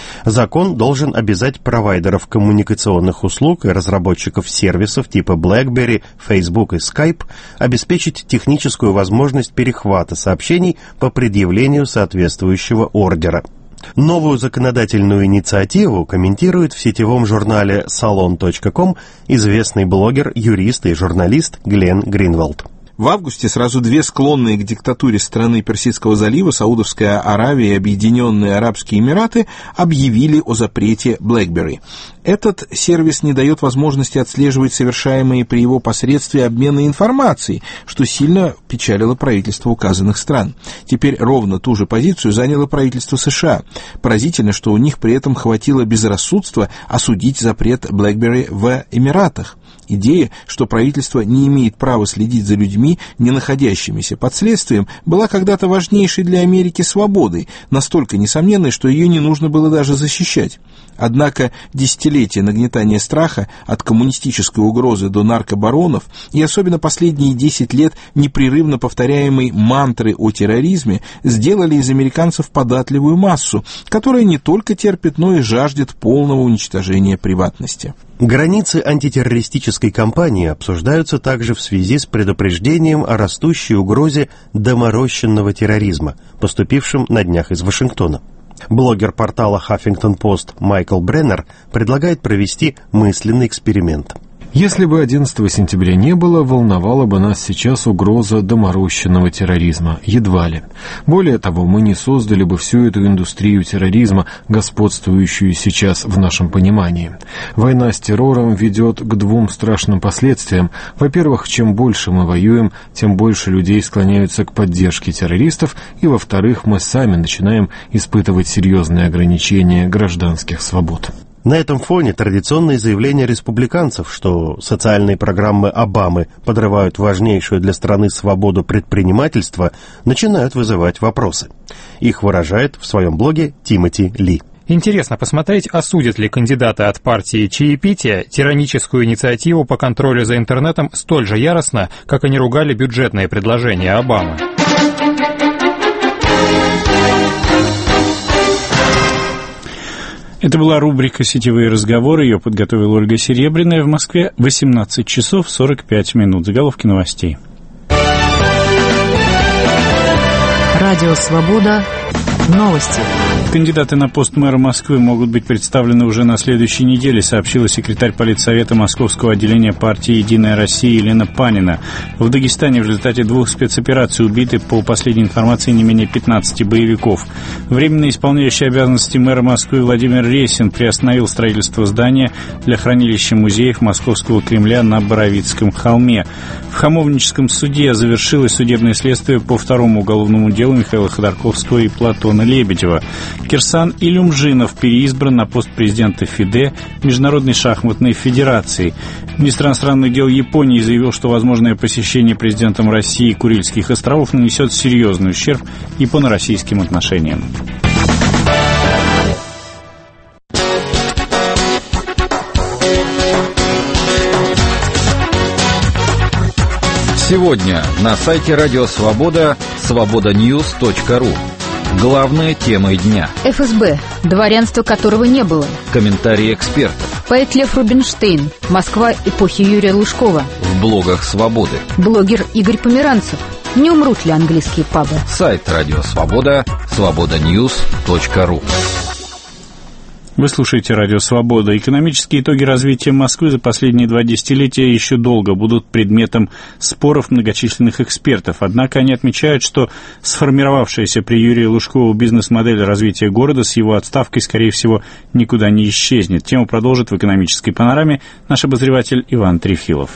Speaker 19: Закон должен обязать провайдеров коммуникационных услуг и разработчиков сервисов типа BlackBerry, Facebook и Skype обеспечить техническую возможность перехвата сообщений по предъявлению соответствующего ордера. Новую законодательную инициативу комментирует в сетевом журнале салон точка ком известный блогер, юрист и журналист Глен Гринвалд.
Speaker 22: В августе сразу две склонные к диктатуре страны Персидского залива, Саудовская Аравия и Объединенные Арабские Эмираты, объявили о запрете BlackBerry. Этот сервис не дает возможности отслеживать совершаемые при его посредстве обмены информацией, что сильно печалило правительство указанных стран. Теперь ровно ту же позицию заняло правительство США. Поразительно, что у них при этом хватило безрассудства осудить запрет BlackBerry в Эмиратах. Идея, что правительство не имеет права следить за людьми, не находящимися под следствием, была когда-то важнейшей для Америки свободой, настолько несомненной, что ее не нужно было даже защищать. Однако десятилетия нагнетания страха от коммунистической угрозы до наркобаронов и особенно последние десять лет непрерывно повторяемой мантры о терроризме сделали из американцев податливую массу, которая не только терпит, но и жаждет полного уничтожения приватности.
Speaker 19: Границы антитеррористической кампании обсуждаются также в связи с предупреждением о растущей угрозе доморощенного терроризма, поступившем на днях из Вашингтона. Блогер портала Huffington Post Майкл Бреннер предлагает провести мысленный эксперимент.
Speaker 21: Если бы одиннадцатого сентября не было, волновала бы нас сейчас угроза доморощенного терроризма. Едва ли. Более того, мы не создали бы всю эту индустрию терроризма, господствующую сейчас в нашем понимании. Война с террором ведет к двум страшным последствиям. Во-первых, чем больше мы воюем, тем больше людей склоняются к поддержке террористов, и, во-вторых, мы сами начинаем испытывать серьезные ограничения гражданских свобод.
Speaker 19: На этом фоне традиционные заявления республиканцев, что социальные программы Обамы подрывают важнейшую для страны свободу предпринимательства, начинают вызывать вопросы. Их выражает в своем блоге Тимоти Ли.
Speaker 20: Интересно посмотреть, осудят ли кандидаты от партии чаепития тираническую инициативу по контролю за интернетом столь же яростно, как они ругали бюджетные предложения Обамы.
Speaker 1: Это была рубрика «Сетевые разговоры». Ее подготовила Ольга Серебряная. В Москве восемнадцать часов сорок пять минут. Заголовки новостей.
Speaker 6: Радио «Свобода». Новости.
Speaker 1: Кандидаты на пост мэра Москвы могут быть представлены уже на следующей неделе, сообщила секретарь Политсовета Московского отделения партии «Единая Россия» Елена Панина. В Дагестане в результате двух спецопераций убиты, по последней информации, не менее пятнадцати боевиков. Временно исполняющий обязанности мэра Москвы Владимир Ресин приостановил строительство здания для хранилища музеев Московского Кремля на Боровицком холме. В Хамовническом суде завершилось судебное следствие по второму уголовному делу Михаила Ходорковского и Платона Лебедева. Кирсан Илюмжинов переизбран на пост президента ФИДЕ Международной шахматной федерации. Министр иностранных дел Японии заявил, что возможное посещение президентом России Курильских островов нанесет серьезный ущерб японо-российским отношениям.
Speaker 3: Сегодня на сайте Радио Свобода свобода ньюс точка ру. Главная тема дня.
Speaker 4: эф эс бэ, дворянства которого не было.
Speaker 3: Комментарии экспертов.
Speaker 4: Поэт Лев Рубинштейн. Москва эпохи Юрия Лужкова.
Speaker 3: В блогах Свободы.
Speaker 4: Блогер Игорь Померанцев. Не умрут ли английские пабы?
Speaker 3: Сайт Радио Свобода свобода ньюс точка ру.
Speaker 1: Вы слушаете Радио Свобода. Экономические итоги развития Москвы за последние два десятилетия еще долго будут предметом споров многочисленных экспертов. Однако они отмечают, что сформировавшаяся при Юрии Лужкову бизнес-модель развития города с его отставкой, скорее всего, никуда не исчезнет. Тему продолжит в экономической панораме наш обозреватель Иван Трефилов.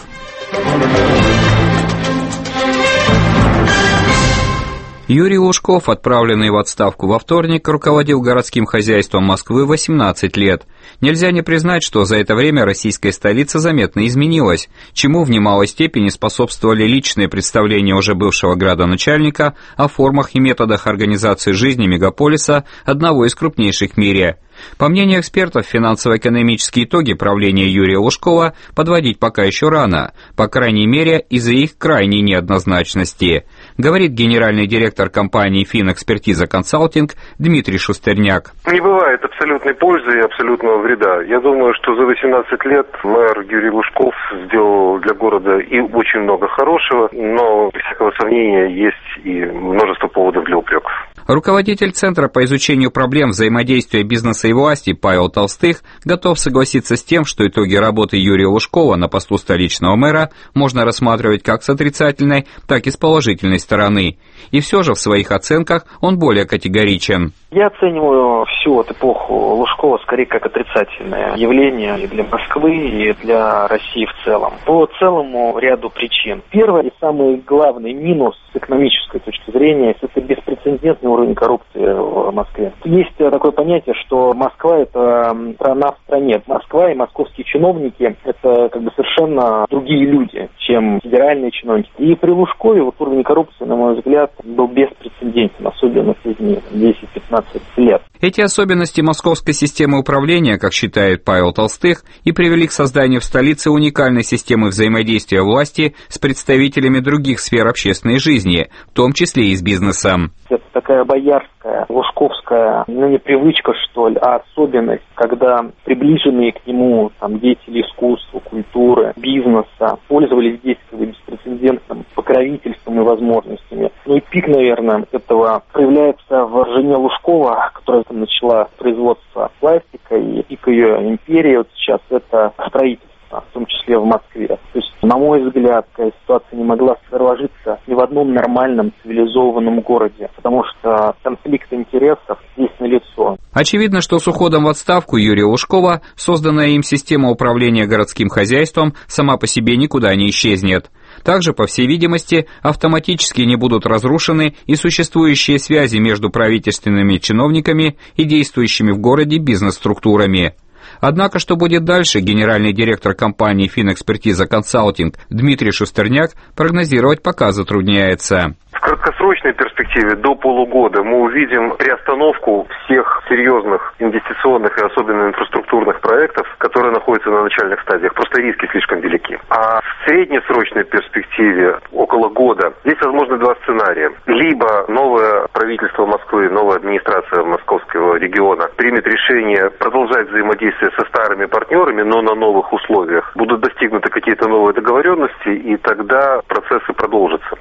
Speaker 23: Юрий Лужков, отправленный в отставку во вторник, руководил городским хозяйством Москвы восемнадцать лет. Нельзя не признать, что за это время российская столица заметно изменилась, чему в немалой степени способствовали личные представления уже бывшего градоначальника о формах и методах организации жизни мегаполиса, одного из крупнейших в мире. По мнению экспертов, финансово-экономические итоги правления Юрия Лужкова подводить пока еще рано, по крайней мере из-за их крайней неоднозначности, говорит генеральный директор компании «Финэкспертиза Консалтинг» Дмитрий Шустерняк.
Speaker 24: Не бывает абсолютной пользы и абсолютного вреда. Я думаю, что за восемнадцать лет мэр Юрий Лужков сделал для города и очень много хорошего, но, без всякого сомнения, есть и множество поводов для упреков.
Speaker 23: Руководитель Центра по изучению проблем взаимодействия бизнеса и власти Павел Толстых готов согласиться с тем, что итоги работы Юрия Лужкова на посту столичного мэра можно рассматривать как с отрицательной, так и с положительной стороны. И все же в своих оценках он более категоричен.
Speaker 25: Я оцениваю всю эту эпоху Лужкова скорее как отрицательное явление и для Москвы, и для России в целом. По целому ряду причин. Первый и самый главный минус с экономической точки зрения – это беспрецедентный уровень коррупции в Москве. Есть такое понятие, что Москва – это страна в стране. Москва и московские чиновники – это как бы совершенно другие люди, чем федеральные чиновники. И при Лужкове вот уровень коррупции, на мой взгляд, был беспрецедентен, особенно в последние десять-пятнадцать лет.
Speaker 23: Эти особенности московской системы управления, как считает Павел Толстых, и привели к созданию в столице уникальной системы взаимодействия власти с представителями других сфер общественной жизни, в том числе и с бизнесом.
Speaker 25: Это такая боярская, лужковская, ну не привычка, что ли, а особенность, когда приближенные к нему там, деятели искусства, культуры, бизнеса пользовались здесь как бы беспрецедентным покровительством и возможностями. Ну и пик, наверное, этого проявляется в жене Лужкова, которая там начала производство пластика, и пик ее империи вот сейчас это строительство, в том числе в Москве. То есть, на мой взгляд, такая ситуация не могла сложиться ни в одном нормальном цивилизованном городе, потому что конфликт интересов здесь налицо.
Speaker 23: Очевидно, что с уходом в отставку Юрия Лужкова созданная им система управления городским хозяйством сама по себе никуда не исчезнет. Также, по всей видимости, автоматически не будут разрушены и существующие связи между правительственными чиновниками и действующими в городе бизнес-структурами. Однако, что будет дальше, генеральный директор компании «Финэкспертиза Консалтинг» Дмитрий Шустерняк прогнозировать пока затрудняется.
Speaker 24: В краткосрочной перспективе до полугода мы увидим приостановку всех серьезных инвестиционных и особенно инфраструктурных проектов, которые находятся на начальных стадиях. Просто риски слишком велики. А в среднесрочной перспективе, около года, здесь возможны два сценария. Либо новое правительство Москвы, новая администрация московского региона примет решение продолжать взаимодействие со старыми партнерами, но на новых условиях. Будут достигнуты какие-то новые договоренности, и тогда процессы продолжатся.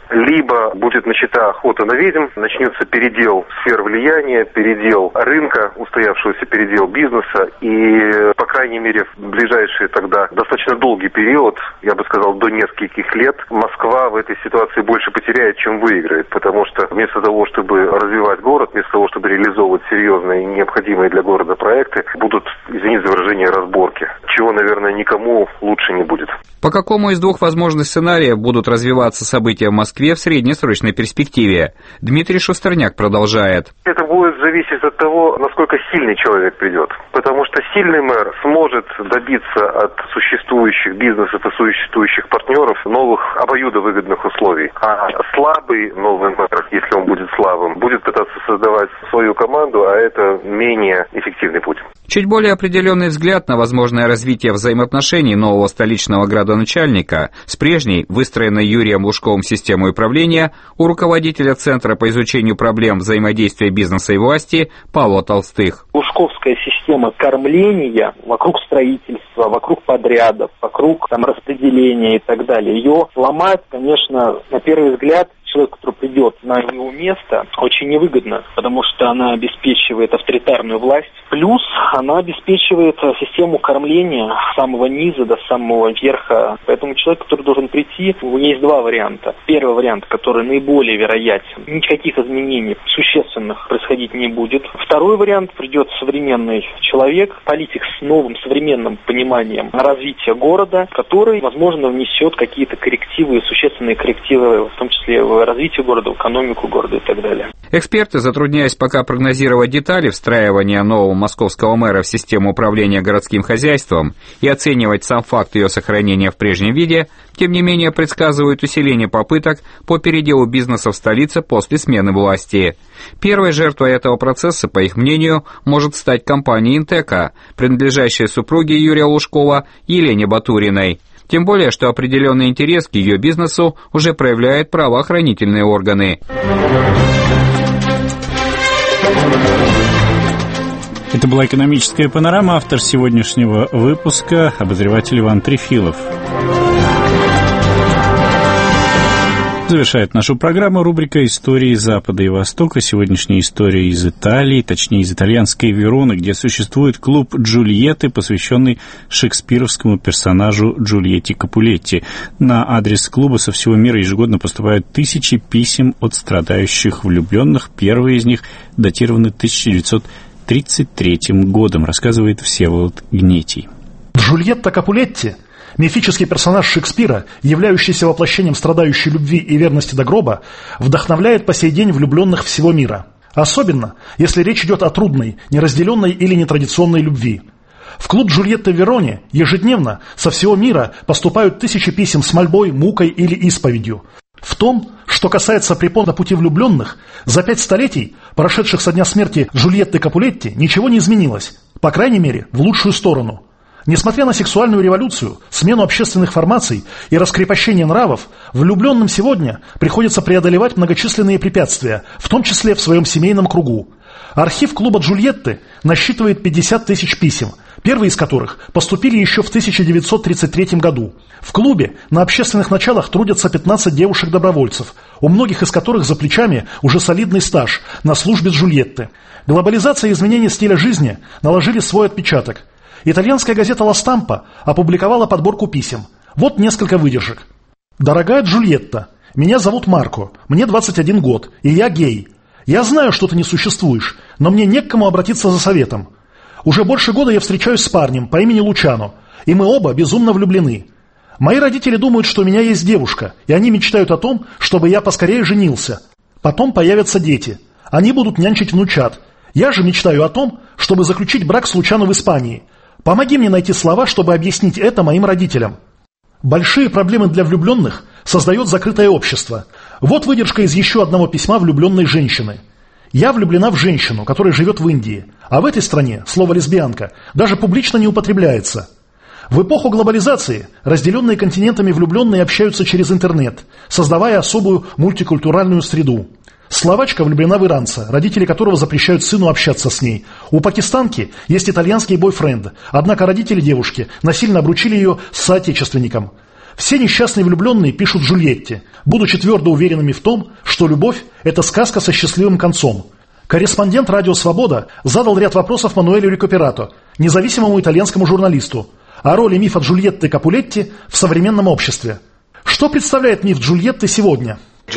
Speaker 24: либо будет начата охота на ведьм, начнется передел сфер влияния, передел рынка, устоявшегося передел бизнеса, и, по крайней мере, в ближайший тогда достаточно долгий период, я бы сказал, до нескольких лет, Москва в этой ситуации больше потеряет, чем выиграет, потому что вместо того, чтобы развивать город, вместо того, чтобы реализовывать серьезные и необходимые для города проекты, будут, извините за выражение, разборки, чего, наверное, никому лучше не будет.
Speaker 23: По какому из двух возможных сценариев будут развиваться события в Москве в среднесрочной перспективе? Дмитрий Шустерняк продолжает.
Speaker 24: Это будет зависеть от того, насколько сильный человек придет. Потому что сильный мэр сможет добиться от существующих бизнесов и существующих партнеров новых обоюдовыгодных условий. А слабый новый мэр, если он будет слабым, будет пытаться создавать свою команду, а это менее эффективный путь.
Speaker 23: Чуть более определенный взгляд на возможное развитие взаимоотношений нового столичного градоначальника с прежней, выстроенной Юрием Лужковым системой управления, у руководителя Центра по изучению проблем взаимодействия бизнеса и власти Павла Толстых.
Speaker 25: Лужковская система кормления вокруг строительства, вокруг подрядов, вокруг там, распределения и так далее, ее ломать, конечно, на первый взгляд, человек, который придет на его место, очень невыгодно, потому что она обеспечивает авторитарную власть, плюс она обеспечивает систему кормления с самого низа до самого верха. Поэтому человек, который должен прийти, у него есть два варианта. Первый вариант, который наиболее вероятен, никаких изменений существенных происходить не будет. Второй вариант, придет современный человек, политик с новым современным пониманием развития города, который, возможно, внесет какие-то коррективы, существенные коррективы, в том числе в развитие города, экономику города и так далее.
Speaker 23: Эксперты, затрудняясь пока прогнозировать детали встраивания нового московского мэра в систему управления городским хозяйством и оценивать сам факт ее сохранения в прежнем виде, тем не менее предсказывают усиление попыток по переделу бизнеса в столице после смены власти. Первой жертвой этого процесса, по их мнению, может стать компания «Интека», принадлежащая супруге Юрия Лужкова Елене Батуриной. Тем более, что определенный интерес к ее бизнесу уже проявляют правоохранительные органы.
Speaker 1: Это была «Экономическая панорама». Автор сегодняшнего выпуска – обозреватель Иван Трефилов. Завершает нашу программу рубрика «Истории Запада и Востока». Сегодняшняя история из Италии, точнее из итальянской Вероны, где существует клуб Джульетты, посвященный шекспировскому персонажу Джульетте Капулетти. На адрес клуба со всего мира ежегодно поступают тысячи писем от страдающих влюбленных. Первые из них датированы тысяча девятьсот тридцать третьим годом, рассказывает Всеволод Гнетий.
Speaker 2: Джульетта Капулетти, мифический персонаж Шекспира, являющийся воплощением страдающей любви и верности до гроба, вдохновляет по сей день влюбленных всего мира. Особенно, если речь идет о трудной, неразделенной или нетрадиционной любви. В клуб Джульетты в Вероне ежедневно со всего мира поступают тысячи писем с мольбой, мукой или исповедью. В том, что касается препон на пути влюбленных, за пять столетий, прошедших со дня смерти Джульетты Капулетти, ничего не изменилось, по крайней мере, в лучшую сторону. Несмотря на сексуальную революцию, смену общественных формаций и раскрепощение нравов, влюбленным сегодня приходится преодолевать многочисленные препятствия, в том числе в своем семейном кругу. Архив клуба Джульетты насчитывает пятьдесят тысяч писем, первые из которых поступили еще в тысяча девятьсот тридцать третьем году. В клубе на общественных началах трудятся пятнадцать девушек-добровольцев, у многих из которых за плечами уже солидный стаж на службе с Джульетты. Глобализация и изменение стиля жизни наложили свой отпечаток. Итальянская газета «Ла Стампа» опубликовала подборку писем. Вот несколько выдержек. «Дорогая Джульетта, меня зовут Марко, мне двадцать один год, и я гей. Я знаю, что ты не существуешь, но мне не к кому обратиться за советом. Уже больше года я встречаюсь с парнем по имени Лучано, и мы оба безумно влюблены. Мои родители думают, что у меня есть девушка, и они мечтают о том, чтобы я поскорее женился. Потом появятся дети. Они будут нянчить внучат. Я же мечтаю о том, чтобы заключить брак с Лучано в Испании. Помоги мне найти слова, чтобы объяснить это моим родителям. Большие проблемы для влюбленных создает закрытое общество. Вот выдержка из еще одного письма влюбленной женщины. Я влюблена в женщину, которая живет в Индии, а в этой стране слово «лесбиянка» даже публично не употребляется. В эпоху глобализации разделенные континентами влюбленные общаются через интернет, создавая особую мультикультуральную среду. Словачка влюблена в иранца, родители которого запрещают сыну общаться с ней. У пакистанки есть итальянский бойфренд, однако родители девушки насильно обручили ее с соотечественником. Все несчастные влюбленные пишут Джульетте, будучи твердо уверенными в том, что любовь – это сказка со счастливым концом. Корреспондент «Радио Свобода» задал ряд вопросов Мануэлю Рекуперато, независимому итальянскому журналисту, о роли мифа Джульетты Капулетти в современном обществе. Что представляет миф Джульетты сегодня?
Speaker 5: В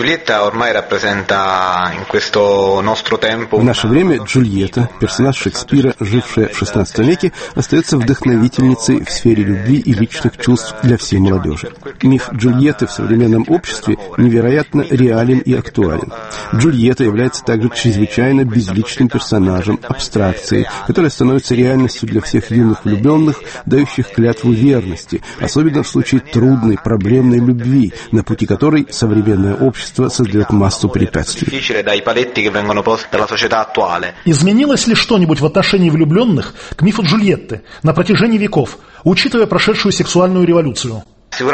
Speaker 7: наше время Джульетта, персонаж Шекспира, жившая в шестнадцатом веке, остается вдохновительницей в сфере любви и личных чувств для всей молодежи. Миф Джульетты в современном обществе невероятно реален и актуален. Джульетта является также чрезвычайно безличным персонажем, абстракцией, которая становится реальностью для всех юных влюбленных, дающих клятву верности, особенно в случае трудной, проблемной любви, на пути которой современное общество создает массу препятствий.
Speaker 2: Изменилось ли что-нибудь в отношении влюбленных к мифу Джульетты на протяжении веков, учитывая прошедшую сексуальную революцию?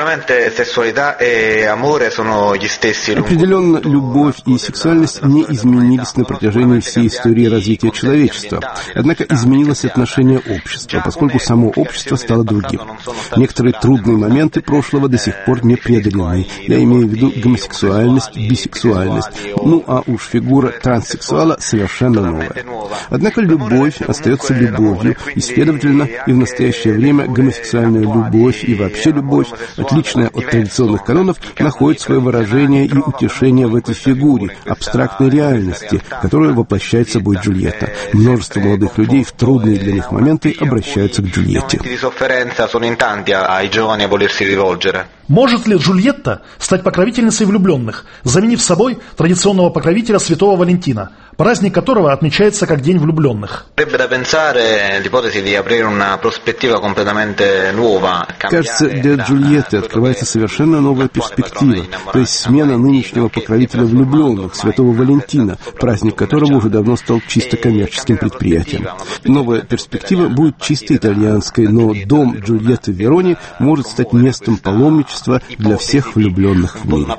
Speaker 7: Определенно, любовь и сексуальность не изменились на протяжении всей истории развития человечества. Однако изменилось отношение общества, поскольку само общество стало другим. Некоторые трудные моменты прошлого до сих пор не преодолены. Я имею в виду гомосексуальность, бисексуальность. Ну а уж фигура транссексуала совершенно новая. Однако любовь остается любовью, и, следовательно, и в настоящее время гомосексуальная любовь и вообще любовь, отличная от традиционных канонов, находит свое выражение и утешение в этой фигуре, абстрактной реальности, которую воплощает собой Джульетта. Множество молодых людей в трудные для них моменты обращаются к Джульетте.
Speaker 2: Может ли Джульетта стать покровительницей влюбленных, заменив собой традиционного покровителя Святого Валентина, праздник которого отмечается как День влюбленных?
Speaker 7: Кажется, для Джульетты открывается совершенно новая перспектива, то есть смена нынешнего покровителя влюбленных, Святого Валентина, праздник которого уже давно стал чисто коммерческим предприятием. Новая перспектива будет чисто итальянской, но дом Джульетты в Вероне может стать местом паломничества для всех влюбленных в мире.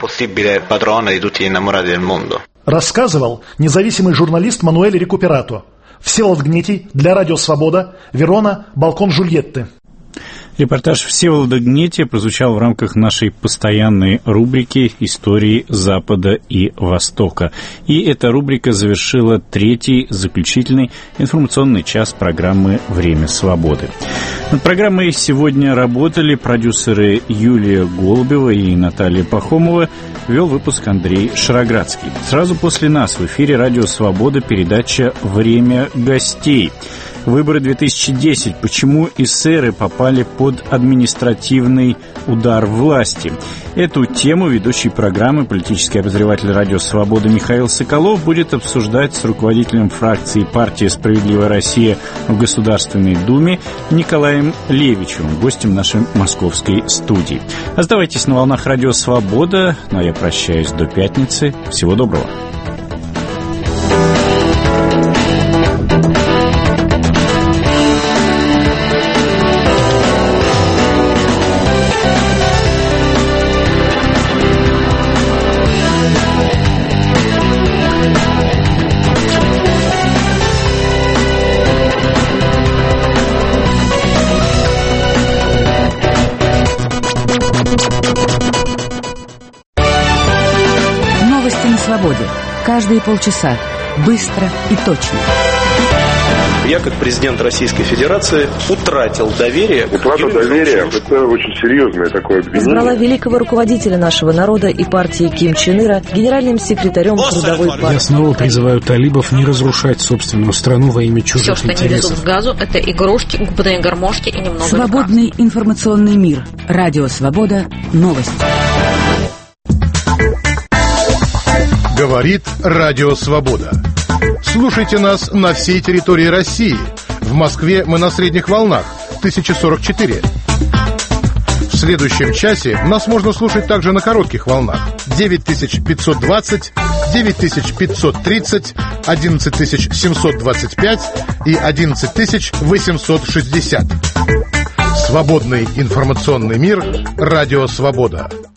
Speaker 2: Рассказывал независимый журналист Мануэль Рекуперато. Всеволод Гнетий для Радио Свобода, Верона, балкон Джульетты.
Speaker 1: Репортаж Всеволода Гнетия прозвучал в рамках нашей постоянной рубрики «Истории Запада и Востока». И эта рубрика завершила третий, заключительный информационный час программы «Время свободы». Над программой сегодня работали продюсеры Юлия Голубева и Наталья Пахомова. Вел выпуск Андрей Шароградский. Сразу после нас в эфире «Радио Свобода» передача «Время гостей». Выборы две тысячи десять. Почему эсеры попали под административный удар власти? Эту тему ведущий программы, политический обозреватель «Радио Свобода» Михаил Соколов будет обсуждать с руководителем фракции партии «Справедливая Россия» в Государственной Думе Николаем Левичевым, гостем нашей московской студии. Оставайтесь на волнах «Радио Свобода». Ну а я прощаюсь до пятницы. Всего доброго.
Speaker 6: Каждые полчаса. Быстро и точно.
Speaker 10: Я, как президент Российской Федерации, утратил доверие.
Speaker 11: Утрата доверия – это очень серьезное такое обвинение.
Speaker 12: Избрала великого руководителя нашего народа и партии Ким Чен Ира генеральным секретарем Трудовой партии.
Speaker 8: Я снова призываю талибов не разрушать собственную страну во имя чужих
Speaker 26: интересов.
Speaker 8: Все, что
Speaker 26: они везут в газу, это игрушки, губные гармошки и немного
Speaker 6: Свободный
Speaker 26: легка.
Speaker 6: Информационный мир. Радио Свобода. Новости.
Speaker 27: Говорит Радио Свобода. Слушайте нас на всей территории России. В Москве мы на средних волнах тысяча сорок четыре. В следующем часе нас можно слушать также на коротких волнах девять тысяч пятьсот двадцать, девять тысяч пятьсот тридцать, одиннадцать тысяч семьсот двадцать пять и одиннадцать тысяч восемьсот шестьдесят. Свободный информационный мир. Радио Свобода.